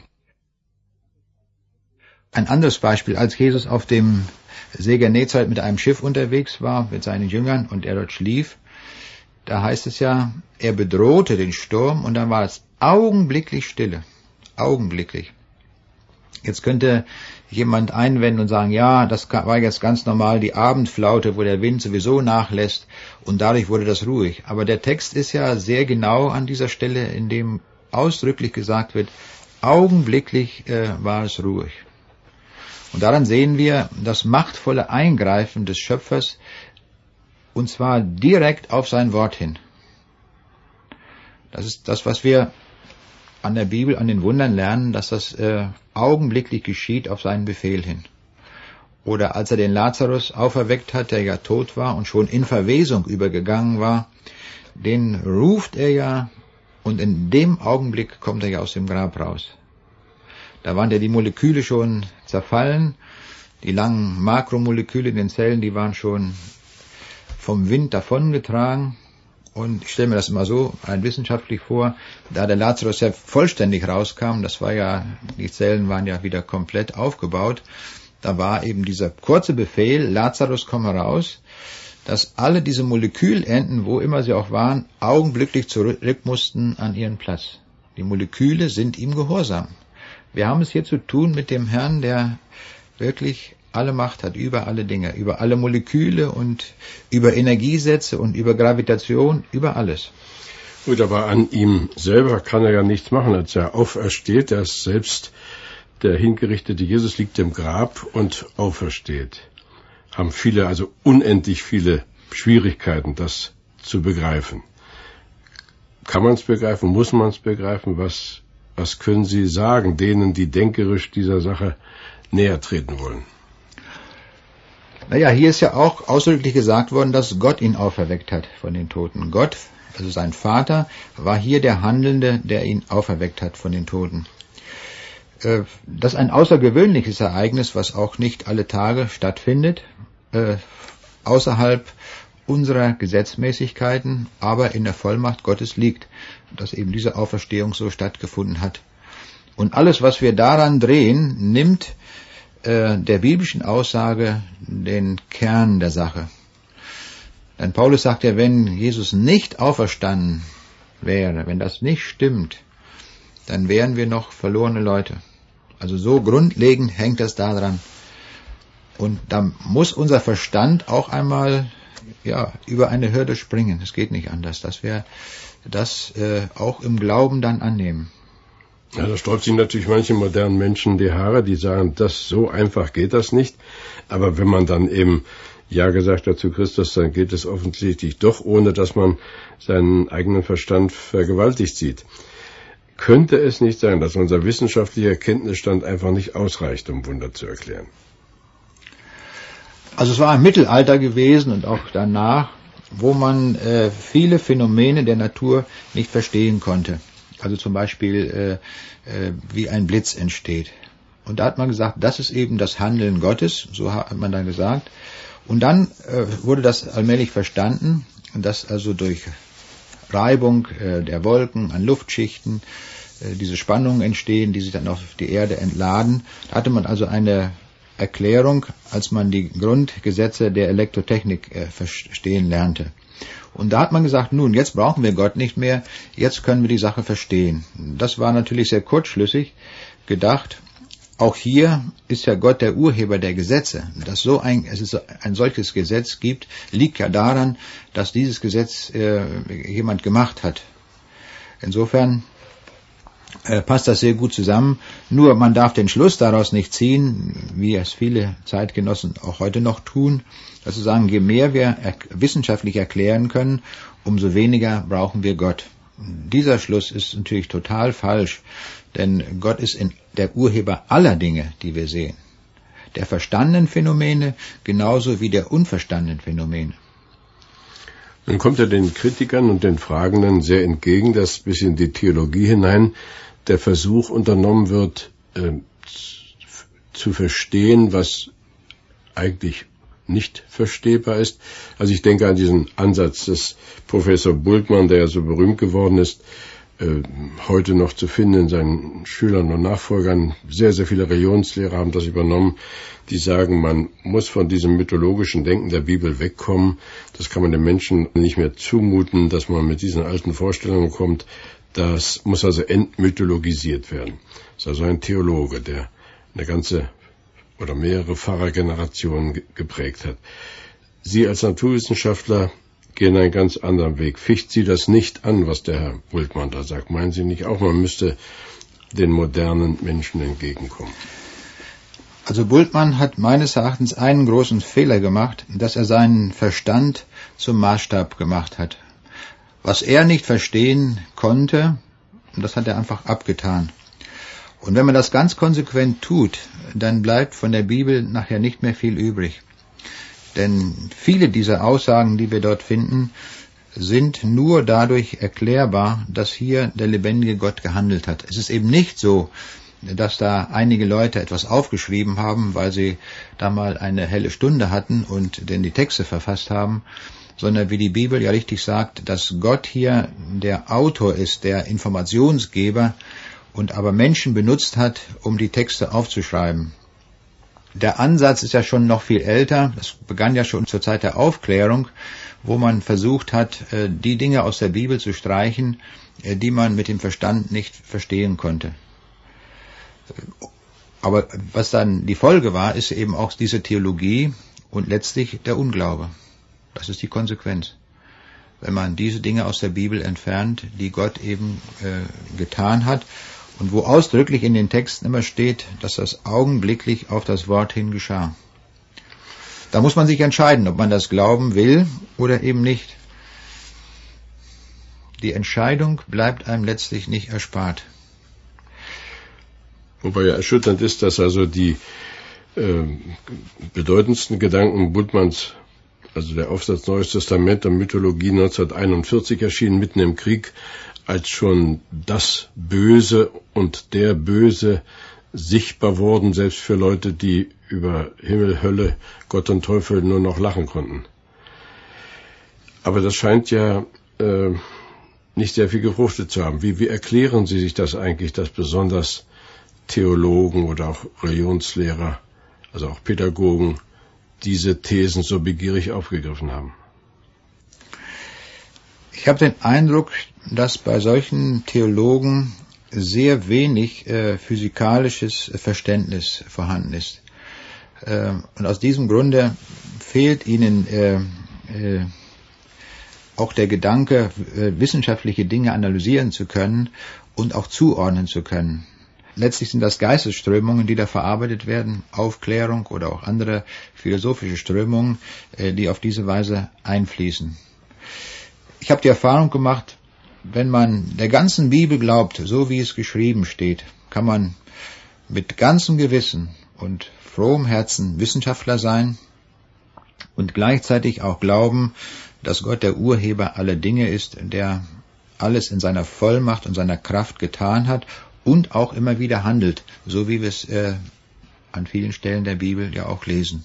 Ein anderes Beispiel, als Jesus auf dem See Genezareth mit einem Schiff unterwegs war, mit seinen Jüngern, und er dort schlief, da heißt es ja, er bedrohte den Sturm und dann war es augenblicklich Stille. Augenblicklich. Jetzt könnte jemand einwenden und sagen, ja, das war jetzt ganz normal die Abendflaute, wo der Wind sowieso nachlässt und dadurch wurde das ruhig. Aber der Text ist ja sehr genau an dieser Stelle, in dem ausdrücklich gesagt wird, augenblicklich äh, war es ruhig. Und daran sehen wir das machtvolle Eingreifen des Schöpfers, und zwar direkt auf sein Wort hin. Das ist das, was wir an der Bibel, an den Wundern lernen, dass das äh, augenblicklich geschieht auf seinen Befehl hin. Oder als er den Lazarus auferweckt hat, der ja tot war und schon in Verwesung übergegangen war, den ruft er ja, und in dem Augenblick kommt er ja aus dem Grab raus. Da waren ja die Moleküle schon zerfallen, die langen Makromoleküle in den Zellen, die waren schon vom Wind davongetragen. Und ich stelle mir das immer so rein wissenschaftlich vor, da der Lazarus ja vollständig rauskam, das war ja, die Zellen waren ja wieder komplett aufgebaut, da war eben dieser kurze Befehl, Lazarus, komm heraus, dass alle diese Molekülenden, wo immer sie auch waren, augenblicklich zurück mussten an ihren Platz. Die Moleküle sind ihm gehorsam. Wir haben es hier zu tun mit dem Herrn, der wirklich alle Macht hat über alle Dinge, über alle Moleküle und über Energiesätze und über Gravitation, über alles. Gut, aber an ihm selber kann er ja nichts machen, als er aufersteht. Er ist selbst der hingerichtete Jesus, liegt im Grab und aufersteht. Haben viele, also unendlich viele Schwierigkeiten, das zu begreifen. Kann man es begreifen? Muss man es begreifen? Was, was können Sie sagen, denen, die denkerisch dieser Sache näher treten wollen? Naja, hier ist ja auch ausdrücklich gesagt worden, dass Gott ihn auferweckt hat von den Toten. Gott, also sein Vater, war hier der Handelnde, der ihn auferweckt hat von den Toten. Das ist ein außergewöhnliches Ereignis, was auch nicht alle Tage stattfindet, äh, außerhalb unserer Gesetzmäßigkeiten, aber in der Vollmacht Gottes liegt, dass eben diese Auferstehung so stattgefunden hat. Und alles, was wir daran drehen, nimmt äh, der biblischen Aussage den Kern der Sache. Denn Paulus sagt ja, wenn Jesus nicht auferstanden wäre, wenn das nicht stimmt, dann wären wir noch verlorene Leute. Also so grundlegend hängt das daran. Und da muss unser Verstand auch einmal ja über eine Hürde springen. Es geht nicht anders, dass wir das äh, auch im Glauben dann annehmen. Ja, da sträubt sich natürlich manche modernen Menschen die Haare, die sagen, das so einfach geht das nicht. Aber wenn man dann eben Ja gesagt hat zu Christus, dann geht es offensichtlich doch, ohne dass man seinen eigenen Verstand vergewaltigt sieht. Könnte es nicht sein, dass unser wissenschaftlicher Kenntnisstand einfach nicht ausreicht, um Wunder zu erklären? Also es war im Mittelalter gewesen und auch danach, wo man äh, viele Phänomene der Natur nicht verstehen konnte. Also zum Beispiel, äh, äh, wie ein Blitz entsteht. Und da hat man gesagt, das ist eben das Handeln Gottes, so hat man dann gesagt. Und dann äh, wurde das allmählich verstanden, dass also durch Reibung äh, der Wolken an Luftschichten äh, diese Spannungen entstehen, die sich dann auf die Erde entladen. Da hatte man also eine Erklärung, als man die Grundgesetze der Elektrotechnik äh, verstehen lernte. Und da hat man gesagt, nun, jetzt brauchen wir Gott nicht mehr, jetzt können wir die Sache verstehen. Das war natürlich sehr kurzschlüssig gedacht. Auch hier ist ja Gott der Urheber der Gesetze. Dass so ein, es ist ein solches Gesetz gibt, liegt ja daran, dass dieses Gesetz äh, jemand gemacht hat. Insofern äh, passt das sehr gut zusammen. Nur man darf den Schluss daraus nicht ziehen, wie es viele Zeitgenossen auch heute noch tun, dass sie sagen, je mehr wir er- wissenschaftlich erklären können, umso weniger brauchen wir Gott. Dieser Schluss ist natürlich total falsch, denn Gott ist in der Urheber aller Dinge, die wir sehen. Der verstandenen Phänomene genauso wie der unverstandenen Phänomene. Nun kommt ja den Kritikern und den Fragenden sehr entgegen, dass bis in die Theologie hinein der Versuch unternommen wird, äh, zu verstehen, was eigentlich nicht verstehbar ist. Also ich denke an diesen Ansatz des Professor Bultmann, der ja so berühmt geworden ist, äh, heute noch zu finden in seinen Schülern und Nachfolgern. Sehr, sehr viele Religionslehrer haben das übernommen, die sagen, man muss von diesem mythologischen Denken der Bibel wegkommen. Das kann man den Menschen nicht mehr zumuten, dass man mit diesen alten Vorstellungen kommt. Das muss also entmythologisiert werden. Das ist also ein Theologe, der eine ganze oder mehrere Pfarrergenerationen ge- geprägt hat. Sie als Naturwissenschaftler gehen einen ganz anderen Weg. Ficht Sie das nicht an, was der Herr Bultmann da sagt? Meinen Sie nicht auch, man müsste den modernen Menschen entgegenkommen? Also Bultmann hat meines Erachtens einen großen Fehler gemacht, dass er seinen Verstand zum Maßstab gemacht hat. Was er nicht verstehen konnte, das hat er einfach abgetan. Und wenn man das ganz konsequent tut, dann bleibt von der Bibel nachher nicht mehr viel übrig. Denn viele dieser Aussagen, die wir dort finden, sind nur dadurch erklärbar, dass hier der lebendige Gott gehandelt hat. Es ist eben nicht so, dass da einige Leute etwas aufgeschrieben haben, weil sie da mal eine helle Stunde hatten und denn die Texte verfasst haben, sondern wie die Bibel ja richtig sagt, dass Gott hier der Autor ist, der Informationsgeber und aber Menschen benutzt hat, um die Texte aufzuschreiben. Der Ansatz ist ja schon noch viel älter. Das begann ja schon zur Zeit der Aufklärung, wo man versucht hat, die Dinge aus der Bibel zu streichen, die man mit dem Verstand nicht verstehen konnte. Aber was dann die Folge war, ist eben auch diese Theologie und letztlich der Unglaube. Das ist die Konsequenz. Wenn man diese Dinge aus der Bibel entfernt, die Gott eben äh, getan hat, und wo ausdrücklich in den Texten immer steht, dass das augenblicklich auf das Wort hin geschah. Da muss man sich entscheiden, ob man das glauben will oder eben nicht. Die Entscheidung bleibt einem letztlich nicht erspart. Wobei ja erschütternd ist, dass also die äh, bedeutendsten Gedanken Bultmanns, also der Aufsatz Neues Testament und Mythologie neunzehnhunderteinundvierzig erschienen, mitten im Krieg, als schon das Böse und der Böse sichtbar wurden, selbst für Leute, die über Himmel, Hölle, Gott und Teufel nur noch lachen konnten. Aber das scheint ja äh, nicht sehr viel gefruchtet zu haben. Wie, wie erklären Sie sich das eigentlich, dass besonders Theologen oder auch Religionslehrer, also auch Pädagogen, diese Thesen so begierig aufgegriffen haben? Ich habe den Eindruck, dass bei solchen Theologen sehr wenig äh, physikalisches Verständnis vorhanden ist. Äh, und aus diesem Grunde fehlt ihnen äh, äh, auch der Gedanke, äh, wissenschaftliche Dinge analysieren zu können und auch zuordnen zu können. Letztlich sind das Geistesströmungen, die da verarbeitet werden, Aufklärung oder auch andere philosophische Strömungen, äh, die auf diese Weise einfließen. Ich habe die Erfahrung gemacht, wenn man der ganzen Bibel glaubt, so wie es geschrieben steht, kann man mit ganzem Gewissen und frohem Herzen Wissenschaftler sein und gleichzeitig auch glauben, dass Gott der Urheber aller Dinge ist, der alles in seiner Vollmacht und seiner Kraft getan hat und auch immer wieder handelt, so wie wir es äh, an vielen Stellen der Bibel ja auch lesen.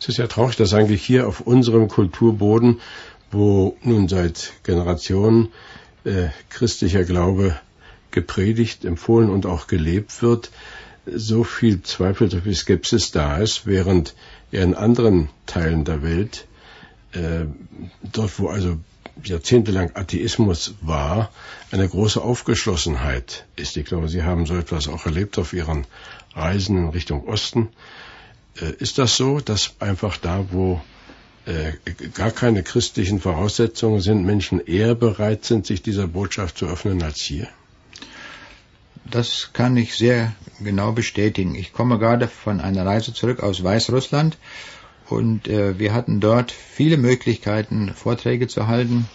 Es ist ja traurig, dass eigentlich hier auf unserem Kulturboden, wo nun seit Generationen äh, christlicher Glaube gepredigt, empfohlen und auch gelebt wird, so viel Zweifel, so viel Skepsis da ist, während ja in anderen Teilen der Welt, äh, dort wo also jahrzehntelang Atheismus war, eine große Aufgeschlossenheit ist. Ich glaube, Sie haben so etwas auch erlebt auf Ihren Reisen in Richtung Osten. Äh, ist das so, dass einfach da, wo äh, gar keine christlichen Voraussetzungen sind, Menschen eher bereit sind, sich dieser Botschaft zu öffnen als hier? Das kann ich sehr genau bestätigen. Ich komme gerade von einer Reise zurück aus Weißrussland und äh, wir hatten dort viele Möglichkeiten, Vorträge zu halten.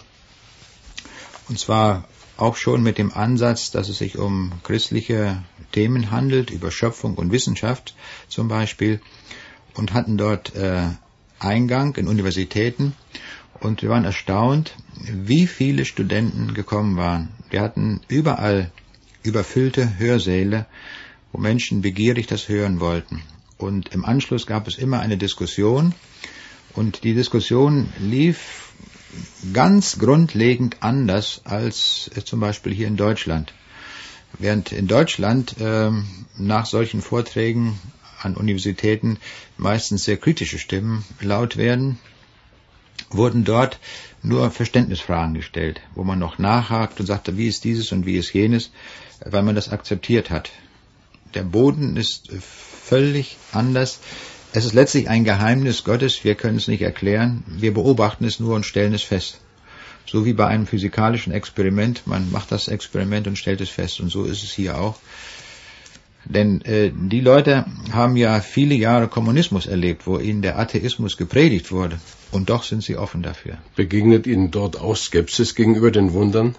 Und zwar auch schon mit dem Ansatz, dass es sich um christliche Themen handelt, über Schöpfung und Wissenschaft zum Beispiel, und hatten dort äh, Eingang in Universitäten. Und wir waren erstaunt, wie viele Studenten gekommen waren. Wir hatten überall überfüllte Hörsäle, wo Menschen begierig das hören wollten. Und im Anschluss gab es immer eine Diskussion. Und die Diskussion lief ganz grundlegend anders als äh, zum Beispiel hier in Deutschland. Während in Deutschland äh, nach solchen Vorträgen an Universitäten meistens sehr kritische Stimmen laut werden, wurden dort nur Verständnisfragen gestellt, wo man noch nachhakt und sagte, wie ist dieses und wie ist jenes, weil man das akzeptiert hat. Der Boden ist völlig anders. Es ist letztlich ein Geheimnis Gottes, wir können es nicht erklären, wir beobachten es nur und stellen es fest. So wie bei einem physikalischen Experiment, man macht das Experiment und stellt es fest, und so ist es hier auch. Denn äh, die Leute haben ja viele Jahre Kommunismus erlebt, wo ihnen der Atheismus gepredigt wurde, und doch sind sie offen dafür. Begegnet Ihnen dort auch Skepsis gegenüber den Wundern?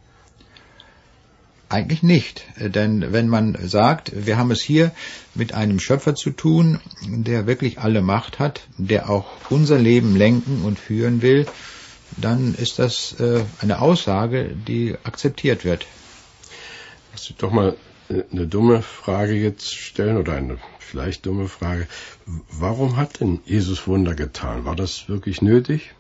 Eigentlich nicht, denn wenn man sagt, wir haben es hier mit einem Schöpfer zu tun, der wirklich alle Macht hat, der auch unser Leben lenken und führen will, dann ist das äh, eine Aussage, die akzeptiert wird. Lass mich doch mal eine dumme Frage jetzt stellen, oder eine vielleicht dumme Frage. Warum hat denn Jesus Wunder getan? War das wirklich nötig?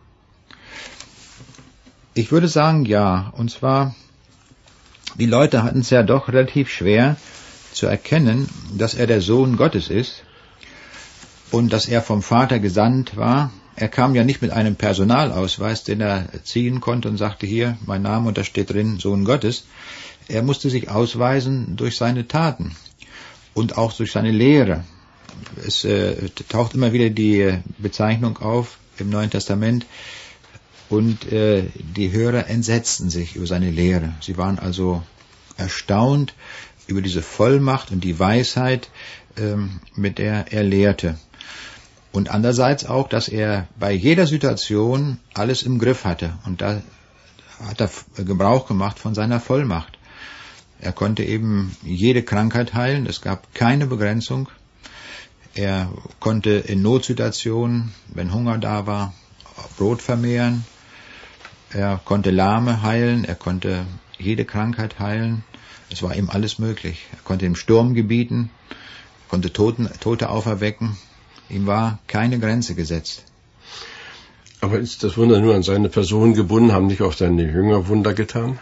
Ich würde sagen, ja. Und zwar, die Leute hatten es ja doch relativ schwer zu erkennen, dass er der Sohn Gottes ist und dass er vom Vater gesandt war. Er kam ja nicht mit einem Personalausweis, den er ziehen konnte und sagte, hier, mein Name, und da steht drin, Sohn Gottes. Er musste sich ausweisen durch seine Taten und auch durch seine Lehre. Es äh, taucht immer wieder die Bezeichnung auf im Neuen Testament, und äh, die Hörer entsetzten sich über seine Lehre. Sie waren also erstaunt über diese Vollmacht und die Weisheit, ähm, mit der er lehrte. Und andererseits auch, dass er bei jeder Situation alles im Griff hatte. Und da hat er Gebrauch gemacht von seiner Vollmacht. Er konnte eben jede Krankheit heilen, es gab keine Begrenzung. Er konnte in Notsituationen, wenn Hunger da war, Brot vermehren. Er konnte Lahme heilen, er konnte jede Krankheit heilen. Es war ihm alles möglich. Er konnte im Sturm gebieten, konnte Toten, Tote auferwecken. Ihm war keine Grenze gesetzt. Aber ist das Wunder nur an seine Person gebunden? Haben nicht auch seine Jünger Wunder getan?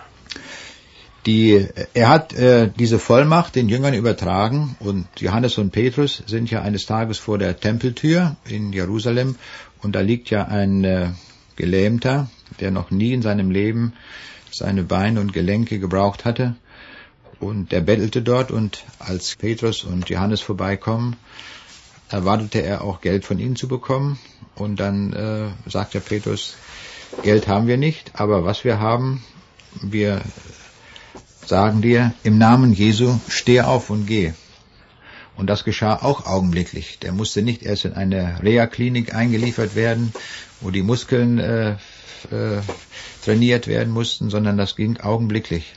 Die, er hat äh, diese Vollmacht den Jüngern übertragen, und Johannes und Petrus sind ja eines Tages vor der Tempeltür in Jerusalem, und da liegt ja ein äh, Gelähmter, der noch nie in seinem Leben seine Beine und Gelenke gebraucht hatte, und der bettelte dort, und als Petrus und Johannes vorbeikommen, erwartete er auch Geld von ihnen zu bekommen, und dann äh, sagt der Petrus, Geld haben wir nicht, aber was wir haben, wir sagen dir, im Namen Jesu, steh auf und geh. Und das geschah auch augenblicklich. Der musste nicht erst in eine Reha-Klinik eingeliefert werden, wo die Muskeln äh, äh, trainiert werden mussten, sondern das ging augenblicklich.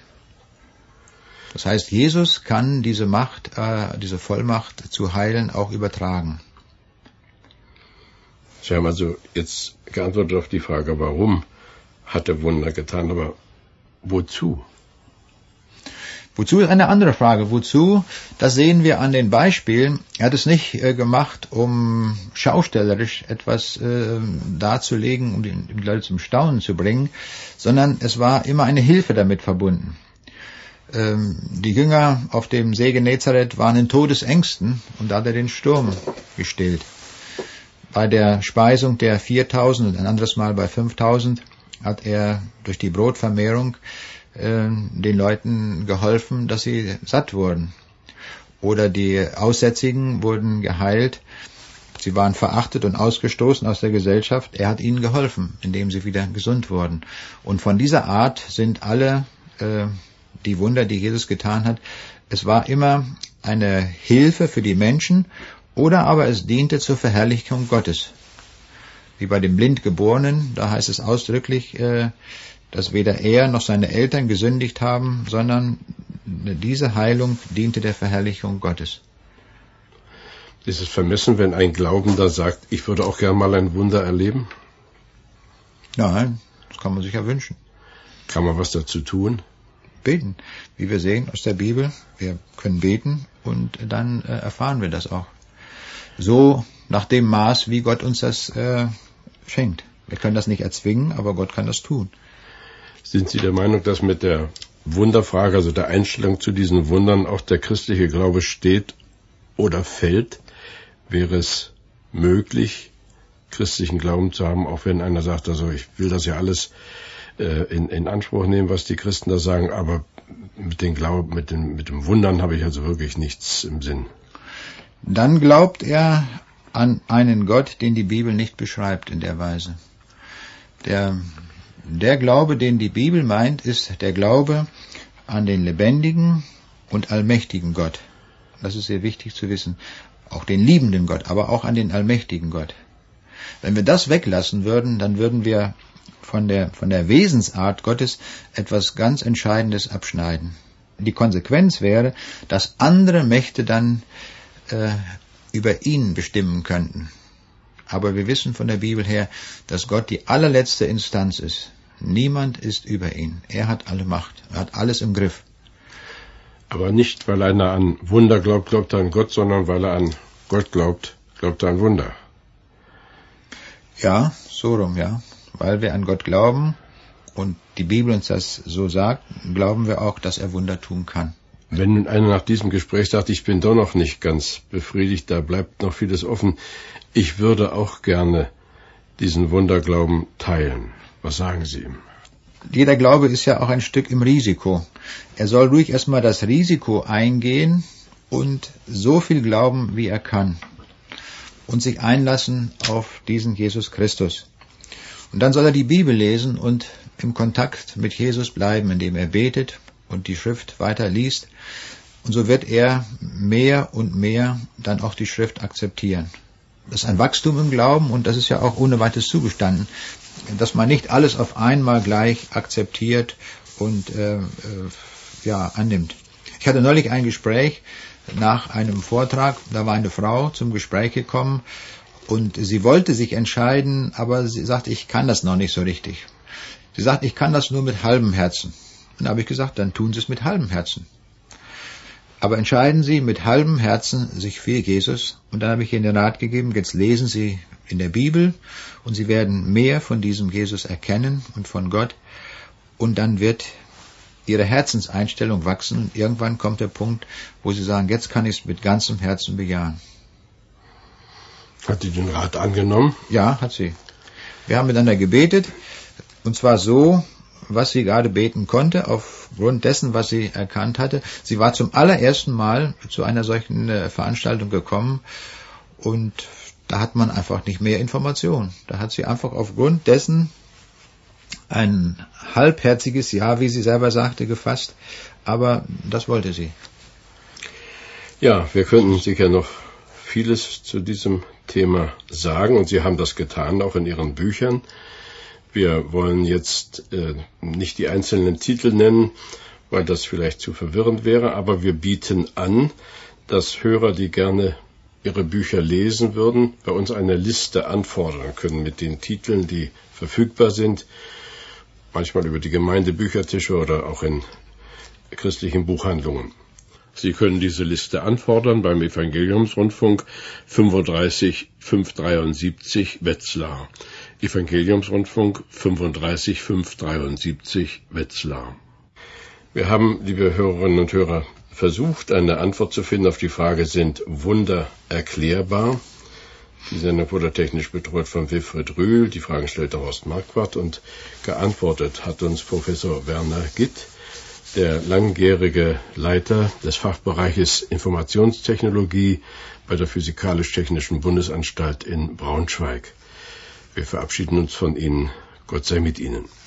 Das heißt, Jesus kann diese Macht, äh, diese Vollmacht zu heilen auch übertragen. Sie haben also jetzt geantwortet auf die Frage, warum hat er Wunder getan, aber wozu? Wozu ist eine andere Frage. Wozu? Das sehen wir an den Beispielen. Er hat es nicht äh, gemacht, um schaustellerisch etwas äh, darzulegen, um die, um die Leute zum Staunen zu bringen, sondern es war immer eine Hilfe damit verbunden. Ähm, die Jünger auf dem See Genezareth waren in Todesängsten und da hat er den Sturm gestillt. Bei der Speisung der viertausend und ein anderes Mal bei fünftausend hat er durch die Brotvermehrung den Leuten geholfen, dass sie satt wurden. Oder die Aussätzigen wurden geheilt. Sie waren verachtet und ausgestoßen aus der Gesellschaft. Er hat ihnen geholfen, indem sie wieder gesund wurden. Und von dieser Art sind alle äh, die Wunder, die Jesus getan hat. Es war immer eine Hilfe für die Menschen oder aber es diente zur Verherrlichung Gottes. Wie bei dem Blindgeborenen, da heißt es ausdrücklich, äh, dass weder er noch seine Eltern gesündigt haben, sondern diese Heilung diente der Verherrlichung Gottes. Ist es vermessen, wenn ein Glaubender sagt, ich würde auch gern mal ein Wunder erleben? Nein, das kann man sich ja wünschen. Kann man was dazu tun? Beten. Wie wir sehen aus der Bibel, wir können beten und dann äh, erfahren wir das auch. So nach dem Maß, wie Gott uns das äh, schenkt. Wir können das nicht erzwingen, aber Gott kann das tun. Sind Sie der Meinung, dass mit der Wunderfrage, also der Einstellung zu diesen Wundern, auch der christliche Glaube steht oder fällt? Wäre es möglich, christlichen Glauben zu haben, auch wenn einer sagt, also ich will das ja alles äh, in, in Anspruch nehmen, was die Christen da sagen, aber mit dem Glauben, mit dem, mit dem Wundern habe ich also wirklich nichts im Sinn. Dann glaubt er an einen Gott, den die Bibel nicht beschreibt in der Weise. Der Der Glaube, den die Bibel meint, ist der Glaube an den lebendigen und allmächtigen Gott. Das ist sehr wichtig zu wissen. Auch den liebenden Gott, aber auch an den allmächtigen Gott. Wenn wir das weglassen würden, dann würden wir von der, von der Wesensart Gottes etwas ganz Entscheidendes abschneiden. Die Konsequenz wäre, dass andere Mächte dann äh, über ihn bestimmen könnten. Aber wir wissen von der Bibel her, dass Gott die allerletzte Instanz ist. Niemand ist über ihn. Er hat alle Macht. Er hat alles im Griff. Aber nicht, weil einer an Wunder glaubt, glaubt er an Gott, sondern weil er an Gott glaubt, glaubt er an Wunder. Ja, so rum, ja. Weil wir an Gott glauben und die Bibel uns das so sagt, glauben wir auch, dass er Wunder tun kann. Wenn nun einer nach diesem Gespräch sagt, ich bin doch noch nicht ganz befriedigt, da bleibt noch vieles offen, ich würde auch gerne diesen Wunderglauben teilen. Was sagen Sie ihm? Jeder Glaube ist ja auch ein Stück im Risiko. Er soll ruhig erstmal das Risiko eingehen und so viel glauben, wie er kann. Und sich einlassen auf diesen Jesus Christus. Und dann soll er die Bibel lesen und im Kontakt mit Jesus bleiben, indem er betet und die Schrift weiter liest. Und so wird er mehr und mehr dann auch die Schrift akzeptieren. Das ist ein Wachstum im Glauben und das ist ja auch ohne weiteres zugestanden, dass man nicht alles auf einmal gleich akzeptiert und äh, äh, ja annimmt. Ich hatte neulich ein Gespräch nach einem Vortrag, da war eine Frau zum Gespräch gekommen und sie wollte sich entscheiden, aber sie sagte, ich kann das noch nicht so richtig. Sie sagt, ich kann das nur mit halbem Herzen. Und da habe ich gesagt, dann tun Sie es mit halbem Herzen. Aber entscheiden Sie mit halbem Herzen sich für Jesus. Und dann habe ich Ihnen den Rat gegeben, jetzt lesen Sie in der Bibel und Sie werden mehr von diesem Jesus erkennen und von Gott. Und dann wird Ihre Herzenseinstellung wachsen und irgendwann kommt der Punkt, wo Sie sagen, jetzt kann ich es mit ganzem Herzen bejahen. Hat sie den Rat angenommen? Ja, hat sie. Wir haben miteinander gebetet und zwar so, was sie gerade beten konnte, aufgrund dessen, was sie erkannt hatte. Sie war zum allerersten Mal zu einer solchen äh, Veranstaltung gekommen und da hat man einfach nicht mehr Informationen. Da hat sie einfach aufgrund dessen ein halbherziges Ja, wie sie selber sagte, gefasst, aber das wollte sie. Ja, wir könnten sicher noch vieles zu diesem Thema sagen und Sie haben das getan, auch in Ihren Büchern. Wir wollen jetzt äh, nicht die einzelnen Titel nennen, weil das vielleicht zu verwirrend wäre, aber wir bieten an, dass Hörer, die gerne ihre Bücher lesen würden, bei uns eine Liste anfordern können mit den Titeln, die verfügbar sind, manchmal über die Gemeindebüchertische oder auch in christlichen Buchhandlungen. Sie können diese Liste anfordern beim Evangeliumsrundfunk fünfunddreißig fünfhundertdreiundsiebzig Wetzlar. Evangeliumsrundfunk fünfunddreißig fünfhundertdreiundsiebzig Wetzlar. Wir haben, liebe Hörerinnen und Hörer, versucht, eine Antwort zu finden auf die Frage, sind Wunder erklärbar? Die Sendung wurde technisch betreut von Wilfried Rühl, die Fragen stellte Horst Marquardt und geantwortet hat uns Professor Werner Gitt, der langjährige Leiter des Fachbereiches Informationstechnologie bei der Physikalisch-Technischen Bundesanstalt in Braunschweig. Wir verabschieden uns von Ihnen. Gott sei mit Ihnen.